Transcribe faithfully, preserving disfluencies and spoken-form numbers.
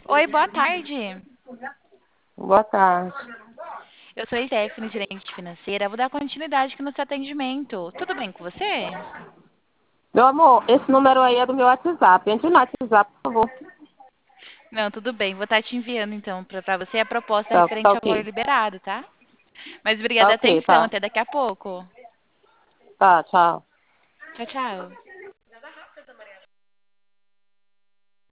Oi, boa tarde. Boa tarde. Eu sou a Stephanie, gerente financeira. Vou dar continuidade aqui no seu atendimento. Tudo bem com você? Meu amor, esse número aí é do meu WhatsApp. Entre no WhatsApp, por favor. Não, tudo bem. Vou estar te enviando então para você a proposta Tá, tá referente ao ok. valor liberado, tá? Mas Tá obrigada a ok, atenção. tá. Até daqui a pouco. Tá, tchau. Tchau, tchau.